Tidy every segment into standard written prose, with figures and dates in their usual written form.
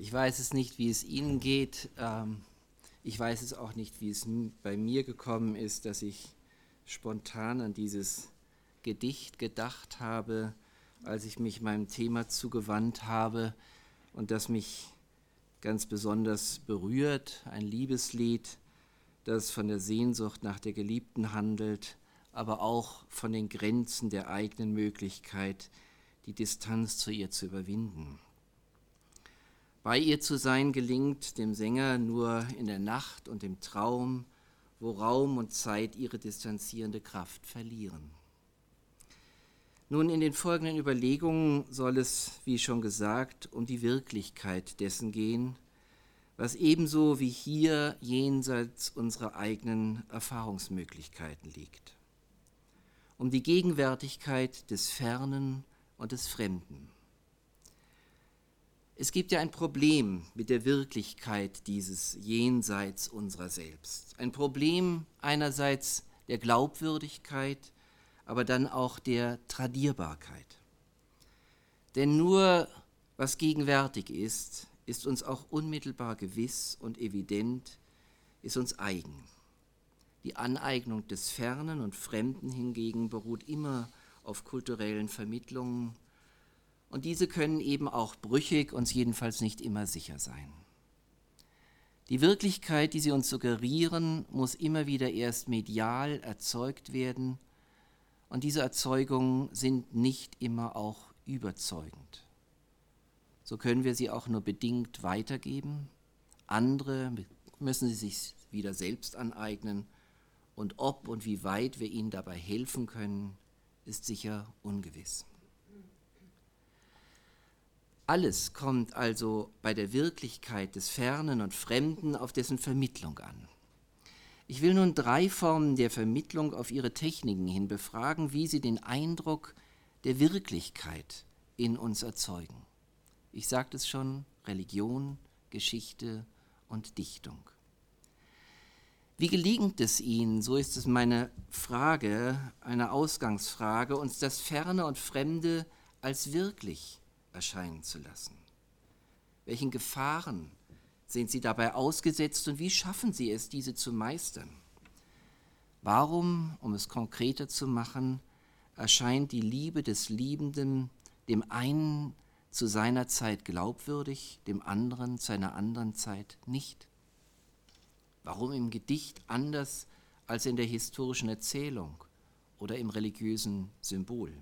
Ich weiß es nicht, wie es Ihnen geht. Ich weiß es auch nicht, wie es bei mir gekommen ist, dass ich spontan an dieses Gedicht gedacht habe, als ich mich meinem Thema zugewandt habe und das mich ganz besonders berührt. Ein Liebeslied, das von der Sehnsucht nach der Geliebten handelt, aber auch von den Grenzen der eigenen Möglichkeit, die Distanz zu ihr zu überwinden. Bei ihr zu sein gelingt dem Sänger nur in der Nacht und im Traum, wo Raum und Zeit ihre distanzierende Kraft verlieren. Nun, in den folgenden Überlegungen soll es, wie schon gesagt, um die Wirklichkeit dessen gehen, was ebenso wie hier jenseits unserer eigenen Erfahrungsmöglichkeiten liegt. Um die Gegenwärtigkeit des Fernen und des Fremden. Es gibt ja ein Problem mit der Wirklichkeit dieses Jenseits unserer selbst. Ein Problem einerseits der Glaubwürdigkeit, aber dann auch der Tradierbarkeit. Denn nur was gegenwärtig ist, ist uns auch unmittelbar gewiss und evident, ist uns eigen. Die Aneignung des Fernen und Fremden hingegen beruht immer auf kulturellen Vermittlungen, und diese können eben auch brüchig, uns jedenfalls nicht immer sicher sein. Die Wirklichkeit, die sie uns suggerieren, muss immer wieder erst medial erzeugt werden, und diese Erzeugungen sind nicht immer auch überzeugend. So können wir sie auch nur bedingt weitergeben. Andere müssen sie sich wieder selbst aneignen, und ob und wie weit wir ihnen dabei helfen können, ist sicher ungewiss. Alles kommt also bei der Wirklichkeit des Fernen und Fremden auf dessen Vermittlung an. Ich will nun 3 Formen der Vermittlung auf ihre Techniken hin befragen, wie sie den Eindruck der Wirklichkeit in uns erzeugen. Ich sagte es schon, Religion, Geschichte und Dichtung. Wie gelingt es Ihnen, so ist es meine Frage, eine Ausgangsfrage, uns das Ferne und Fremde als wirklich erscheinen zu lassen? Welchen Gefahren sind Sie dabei ausgesetzt und wie schaffen Sie es, diese zu meistern? Warum, um es konkreter zu machen, erscheint die Liebe des Liebenden dem einen zu seiner Zeit glaubwürdig, dem anderen zu einer anderen Zeit nicht? Warum im Gedicht anders als in der historischen Erzählung oder im religiösen Symbol?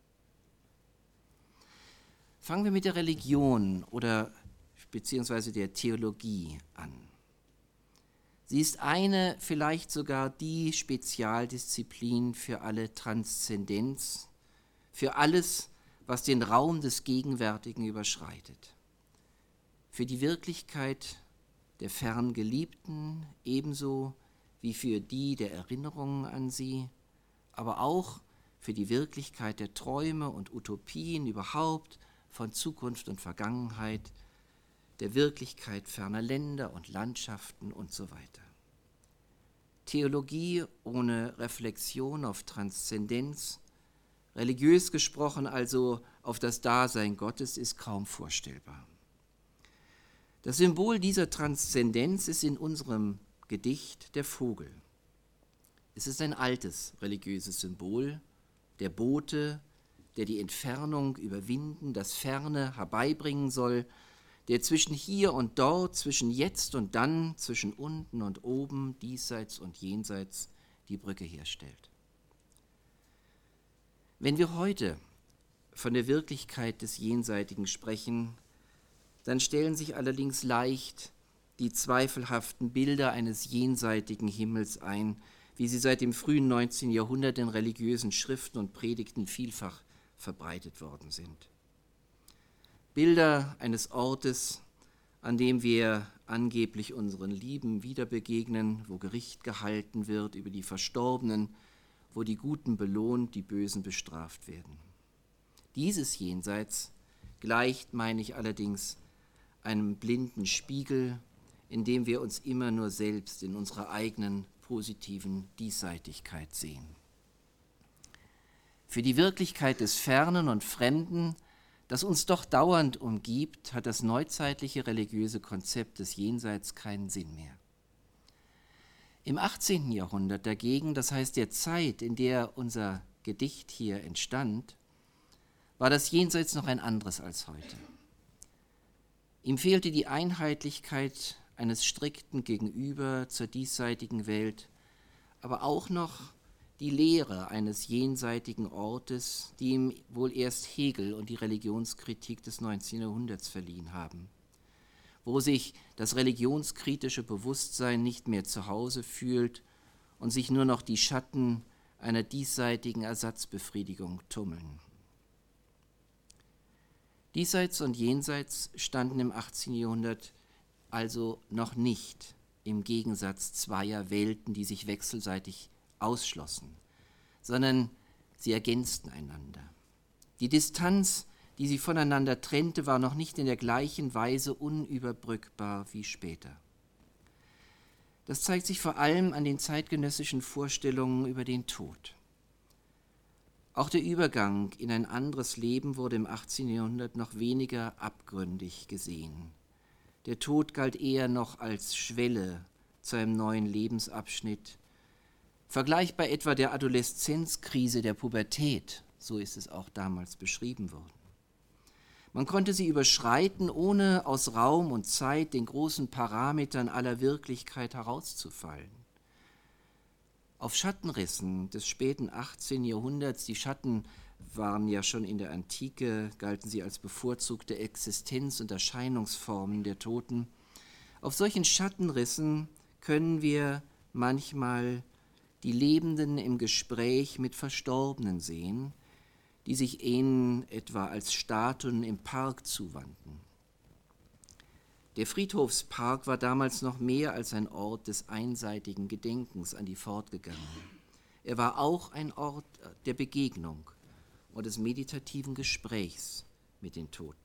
Fangen wir mit der Religion oder beziehungsweise der Theologie an. Sie ist eine, vielleicht sogar die Spezialdisziplin für alle Transzendenz, für alles, was den Raum des Gegenwärtigen überschreitet. Für die Wirklichkeit der fern Geliebten ebenso wie für die der Erinnerungen an sie, aber auch für die Wirklichkeit der Träume und Utopien überhaupt, von Zukunft und Vergangenheit, der Wirklichkeit ferner Länder und Landschaften und so weiter. Theologie ohne Reflexion auf Transzendenz, religiös gesprochen also auf das Dasein Gottes, ist kaum vorstellbar. Das Symbol dieser Transzendenz ist in unserem Gedicht der Vogel. Es ist ein altes religiöses Symbol, der Bote, der die Entfernung überwinden, das Ferne herbeibringen soll, der zwischen hier und dort, zwischen jetzt und dann, zwischen unten und oben, diesseits und jenseits die Brücke herstellt. Wenn wir heute von der Wirklichkeit des Jenseitigen sprechen, dann stellen sich allerdings leicht die zweifelhaften Bilder eines jenseitigen Himmels ein, wie sie seit dem frühen 19. Jahrhundert in religiösen Schriften und Predigten vielfach verbreitet worden sind. Bilder eines Ortes, an dem wir angeblich unseren Lieben wieder begegnen, wo Gericht gehalten wird über die Verstorbenen, wo die Guten belohnt, die Bösen bestraft werden. Dieses Jenseits gleicht, meine ich allerdings, einem blinden Spiegel, in dem wir uns immer nur selbst in unserer eigenen positiven Diesseitigkeit sehen. Für die Wirklichkeit des Fernen und Fremden, das uns doch dauernd umgibt, hat das neuzeitliche religiöse Konzept des Jenseits keinen Sinn mehr. Im 18. Jahrhundert dagegen, das heißt der Zeit, in der unser Gedicht hier entstand, war das Jenseits noch ein anderes als heute. Ihm fehlte die Einheitlichkeit eines strikten Gegenüber zur diesseitigen Welt, aber auch noch die Lehre eines jenseitigen Ortes, die ihm wohl erst Hegel und die Religionskritik des 19. Jahrhunderts verliehen haben, wo sich das religionskritische Bewusstsein nicht mehr zu Hause fühlt und sich nur noch die Schatten einer diesseitigen Ersatzbefriedigung tummeln. Diesseits und Jenseits standen im 18. Jahrhundert also noch nicht im Gegensatz zweier Welten, die sich wechselseitig ausschlossen, sondern sie ergänzten einander. Die Distanz, die sie voneinander trennte, war noch nicht in der gleichen Weise unüberbrückbar wie später. Das zeigt sich vor allem an den zeitgenössischen Vorstellungen über den Tod. Auch der Übergang in ein anderes Leben wurde im 18. Jahrhundert noch weniger abgründig gesehen. Der Tod galt eher noch als Schwelle zu einem neuen Lebensabschnitt, vergleichbar etwa der Adoleszenzkrise der Pubertät, so ist es auch damals beschrieben worden. Man konnte sie überschreiten, ohne aus Raum und Zeit, den großen Parametern aller Wirklichkeit, herauszufallen. Auf Schattenrissen des späten 18. Jahrhunderts, die Schatten waren ja schon in der Antike, galten sie als bevorzugte Existenz- und Erscheinungsformen der Toten. Auf solchen Schattenrissen können wir manchmal die Lebenden im Gespräch mit Verstorbenen sehen, die sich ihnen etwa als Statuen im Park zuwandten. Der Friedhofspark war damals noch mehr als ein Ort des einseitigen Gedenkens an die Fortgegangenen. Er war auch ein Ort der Begegnung und des meditativen Gesprächs mit den Toten.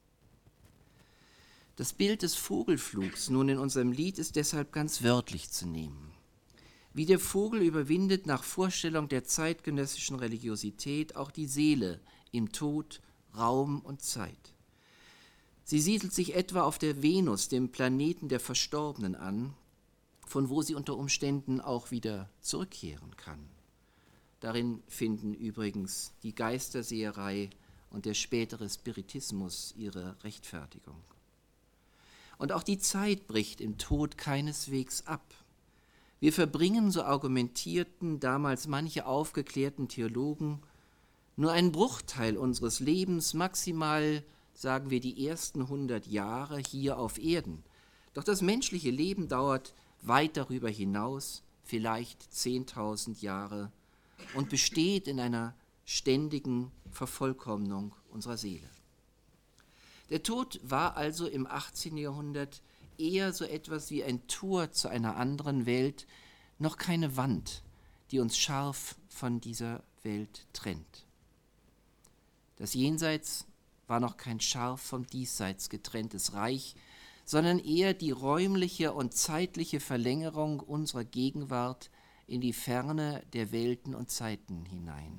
Das Bild des Vogelflugs nun in unserem Lied ist deshalb ganz wörtlich zu nehmen. Wie der Vogel überwindet nach Vorstellung der zeitgenössischen Religiosität auch die Seele im Tod, Raum und Zeit. Sie siedelt sich etwa auf der Venus, dem Planeten der Verstorbenen, an, von wo sie unter Umständen auch wieder zurückkehren kann. Darin finden übrigens die Geisterseherei und der spätere Spiritismus ihre Rechtfertigung. Und auch die Zeit bricht im Tod keineswegs ab. Wir verbringen, so argumentierten damals manche aufgeklärten Theologen, nur einen Bruchteil unseres Lebens, maximal, sagen wir, die ersten 100 Jahre hier auf Erden. Doch das menschliche Leben dauert weit darüber hinaus, vielleicht 10.000 Jahre, und besteht in einer ständigen Vervollkommnung unserer Seele. Der Tod war also im 18. Jahrhundert eher so etwas wie ein Tor zu einer anderen Welt, noch keine Wand, die uns scharf von dieser Welt trennt. Das Jenseits war noch kein scharf vom Diesseits getrenntes Reich, sondern eher die räumliche und zeitliche Verlängerung unserer Gegenwart in die Ferne der Welten und Zeiten hinein.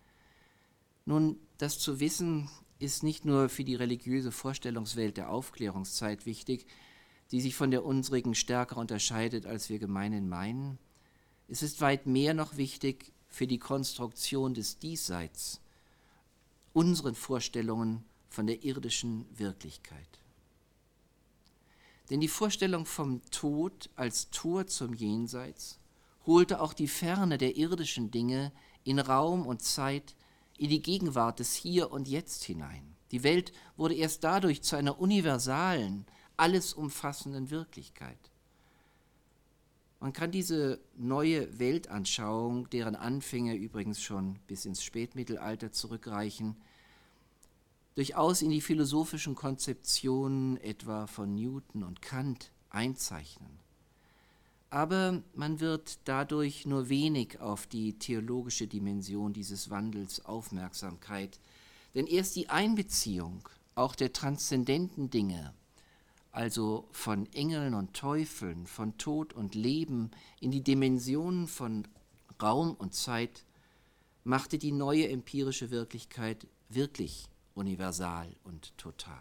Nun, das zu wissen, ist nicht nur für die religiöse Vorstellungswelt der Aufklärungszeit wichtig, die sich von der unsrigen stärker unterscheidet, als wir gemeinhin meinen. Es ist weit mehr noch wichtig für die Konstruktion des Diesseits, unseren Vorstellungen von der irdischen Wirklichkeit. Denn die Vorstellung vom Tod als Tor zum Jenseits holte auch die Ferne der irdischen Dinge in Raum und Zeit, in die Gegenwart des Hier und Jetzt hinein. Die Welt wurde erst dadurch zu einer universalen, alles umfassenden Wirklichkeit. Man kann diese neue Weltanschauung, deren Anfänge übrigens schon bis ins Spätmittelalter zurückreichen, durchaus in die philosophischen Konzeptionen etwa von Newton und Kant einzeichnen. Aber man wird dadurch nur wenig auf die theologische Dimension dieses Wandels Aufmerksamkeit, denn erst die Einbeziehung auch der transzendenten Dinge, also von Engeln und Teufeln, von Tod und Leben in die Dimensionen von Raum und Zeit, machte die neue empirische Wirklichkeit wirklich universal und total.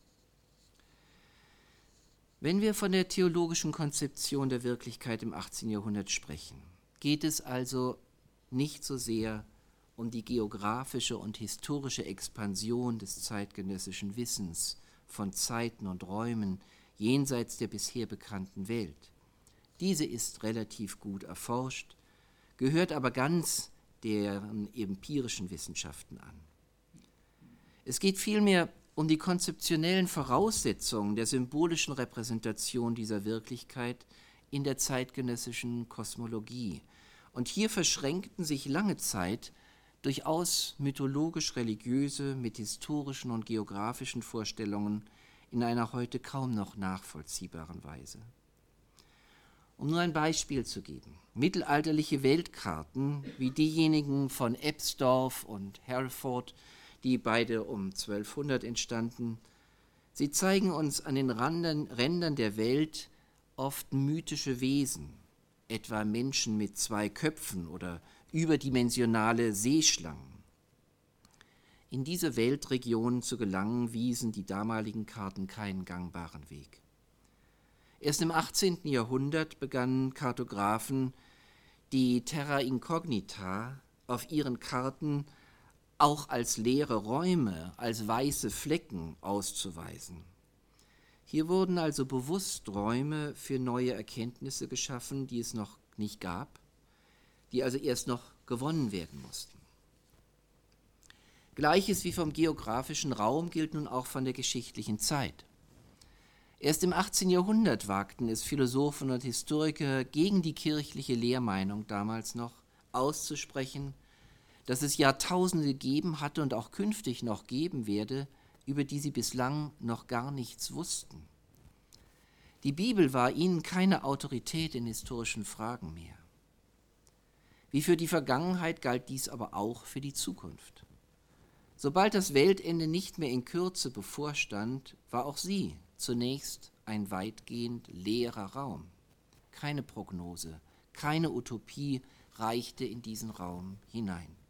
Wenn wir von der theologischen Konzeption der Wirklichkeit im 18. Jahrhundert sprechen, geht es also nicht so sehr um die geografische und historische Expansion des zeitgenössischen Wissens von Zeiten und Räumen jenseits der bisher bekannten Welt. Diese ist relativ gut erforscht, gehört aber ganz deren empirischen Wissenschaften an. Es geht vielmehr um die konzeptionellen Voraussetzungen der symbolischen Repräsentation dieser Wirklichkeit in der zeitgenössischen Kosmologie. Und hier verschränkten sich lange Zeit durchaus mythologisch-religiöse mit historischen und geografischen Vorstellungen in einer heute kaum noch nachvollziehbaren Weise. Um nur ein Beispiel zu geben: Mittelalterliche Weltkarten wie diejenigen von Ebsdorf und Hereford, die beide um 1200 entstanden, sie zeigen uns an den Rändern der Welt oft mythische Wesen, etwa Menschen mit 2 Köpfen oder überdimensionale Seeschlangen. In diese Weltregionen zu gelangen, wiesen die damaligen Karten keinen gangbaren Weg. Erst im 18. Jahrhundert begannen Kartografen, die Terra Incognita auf ihren Karten auch als leere Räume, als weiße Flecken auszuweisen. Hier wurden also bewusst Räume für neue Erkenntnisse geschaffen, die es noch nicht gab, die also erst noch gewonnen werden mussten. Gleiches wie vom geografischen Raum gilt nun auch von der geschichtlichen Zeit. Erst im 18. Jahrhundert wagten es Philosophen und Historiker, gegen die kirchliche Lehrmeinung damals noch auszusprechen, dass es Jahrtausende gegeben hatte und auch künftig noch geben werde, über die sie bislang noch gar nichts wussten. Die Bibel war ihnen keine Autorität in historischen Fragen mehr. Wie für die Vergangenheit galt dies aber auch für die Zukunft. Sobald das Weltende nicht mehr in Kürze bevorstand, war auch sie zunächst ein weitgehend leerer Raum. Keine Prognose, keine Utopie reichte in diesen Raum hinein.